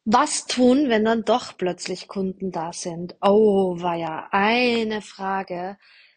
Was tun, wenn dann doch plötzlich Kunden da sind? Oh, war ja eine Frage.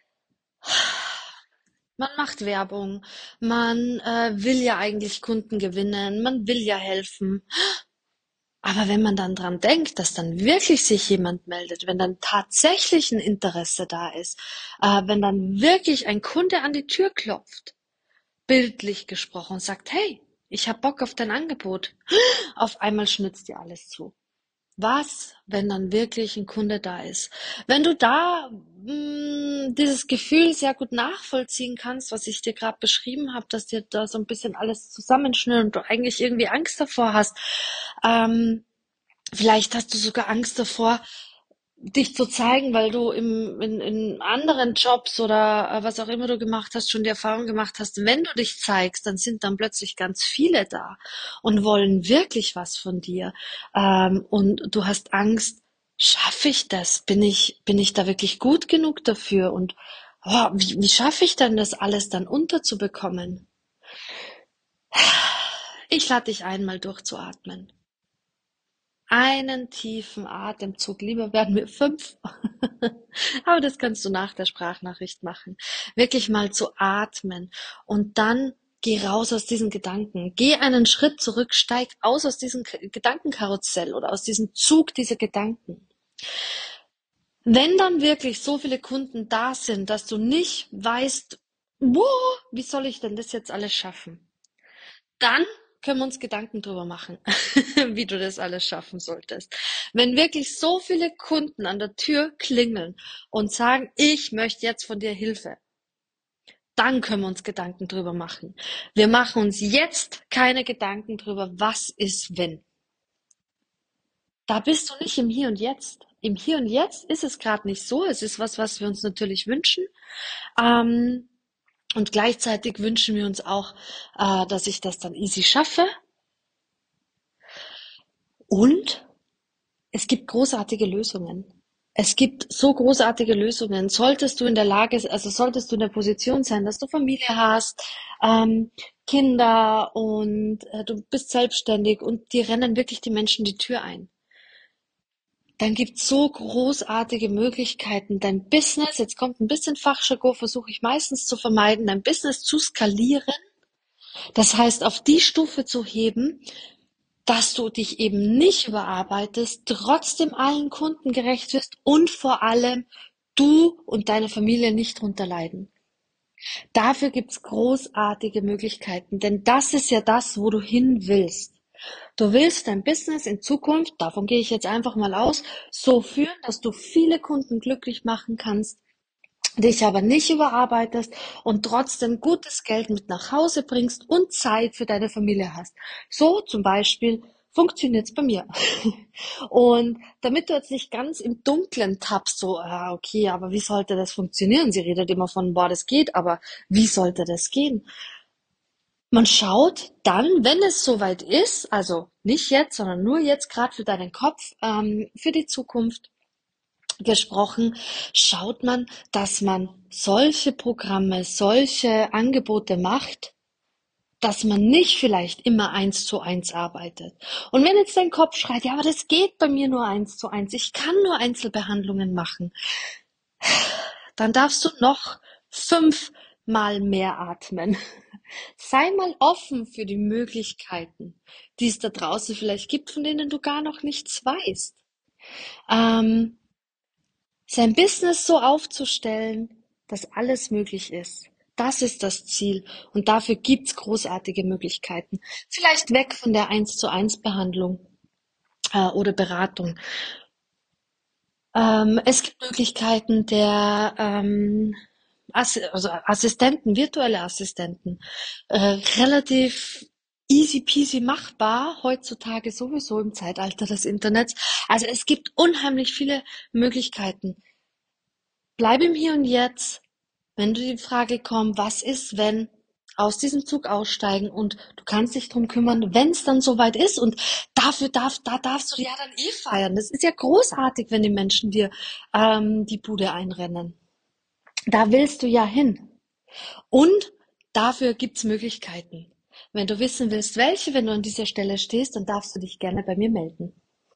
Man macht Werbung, man will ja eigentlich Kunden gewinnen, man will ja helfen. Aber wenn man dann dran denkt, dass dann wirklich sich jemand meldet, wenn dann tatsächlich ein Interesse da ist, wenn dann wirklich ein Kunde an die Tür klopft, bildlich gesprochen, und sagt, hey, ich hab Bock auf dein Angebot, auf einmal schnitzt dir alles zu. Was, wenn dann wirklich ein Kunde da ist? Wenn du da dieses Gefühl sehr gut nachvollziehen kannst, was ich dir gerade beschrieben habe, dass dir da so ein bisschen alles zusammenschnürt und du eigentlich irgendwie Angst davor hast, ähm, vielleicht hast du sogar Angst davor, dich zu zeigen, weil du in anderen Jobs oder was auch immer du gemacht hast, schon die Erfahrung gemacht hast, wenn du dich zeigst, dann sind dann plötzlich ganz viele da und wollen wirklich was von dir. Und du hast Angst, schaffe ich das? Bin ich da wirklich gut genug dafür? Und wie schaffe ich denn das alles dann unterzubekommen? Ich lade dich ein, mal durchzuatmen. Einen tiefen Atemzug, lieber werden wir 5. Aber das kannst du nach der Sprachnachricht machen. Wirklich mal zu atmen und dann geh raus aus diesen Gedanken. Geh einen Schritt zurück, steig aus diesem Gedankenkarussell oder aus diesem Zug dieser Gedanken. Wenn dann wirklich so viele Kunden da sind, dass du nicht weißt, wie soll ich denn das jetzt alles schaffen? Dann können wir uns Gedanken drüber machen, wie du das alles schaffen solltest. Wenn wirklich so viele Kunden an der Tür klingeln und sagen, ich möchte jetzt von dir Hilfe, dann können wir uns Gedanken drüber machen. Wir machen uns jetzt keine Gedanken drüber, was ist wenn. Da bist du nicht im Hier und Jetzt. Im Hier und Jetzt ist es gerade nicht so. Es ist was, was wir uns natürlich wünschen. Ähm, und gleichzeitig wünschen wir uns auch, dass ich das dann easy schaffe. Und es gibt großartige Lösungen. Es gibt so großartige Lösungen. Solltest du in der Lage, also solltest du in der Position sein, dass du Familie hast, Kinder und du bist selbstständig und dir rennen wirklich die Menschen die Tür ein. Dann gibt's so großartige Möglichkeiten, dein Business, jetzt kommt ein bisschen Fachjargon, versuche ich meistens zu vermeiden, dein Business zu skalieren. Das heißt, auf die Stufe zu heben, dass du dich eben nicht überarbeitest, trotzdem allen Kunden gerecht wirst und vor allem du und deine Familie nicht drunter leiden. Dafür gibt's großartige Möglichkeiten, denn das ist ja das, wo du hin willst. Du willst dein Business in Zukunft, davon gehe ich jetzt einfach mal aus, so führen, dass du viele Kunden glücklich machen kannst, dich aber nicht überarbeitest und trotzdem gutes Geld mit nach Hause bringst und Zeit für deine Familie hast. So zum Beispiel funktioniert's bei mir. Und damit du jetzt nicht ganz im Dunkeln tappst, so, okay, aber wie sollte das funktionieren? Sie redet immer von, boah, das geht, aber wie sollte das gehen? Man schaut dann, wenn es soweit ist, also nicht jetzt, sondern nur jetzt gerade für deinen Kopf, für die Zukunft, gesprochen, schaut man, dass man solche Programme, solche Angebote macht, dass man nicht vielleicht immer 1:1 arbeitet. Und wenn jetzt dein Kopf schreit, ja, aber das geht bei mir nur 1:1, ich kann nur Einzelbehandlungen machen, dann darfst du noch 5-mal mehr atmen. Sei mal offen für die Möglichkeiten, die es da draußen vielleicht gibt, von denen du gar noch nichts weißt. Ähm, Sein Business so aufzustellen, dass alles möglich ist. Das ist das Ziel. Und dafür gibt's großartige Möglichkeiten. Vielleicht weg von der 1:1 Behandlung oder Beratung. Es gibt Möglichkeiten der also Assistenten, virtuelle Assistenten. Relativ easy peasy machbar, heutzutage sowieso im Zeitalter des Internets. Also es gibt unheimlich viele Möglichkeiten. Bleib im Hier und Jetzt. Wenn du die Frage kommt, was ist, wenn, aus diesem Zug aussteigen und du kannst dich drum kümmern, wenn es dann soweit ist und da darfst du ja dann eh feiern. Das ist ja großartig, wenn die Menschen dir die Bude einrennen. Da willst du ja hin. Und dafür gibt's Möglichkeiten. Wenn du wissen willst, welche, wenn du an dieser Stelle stehst, dann darfst du dich gerne bei mir melden.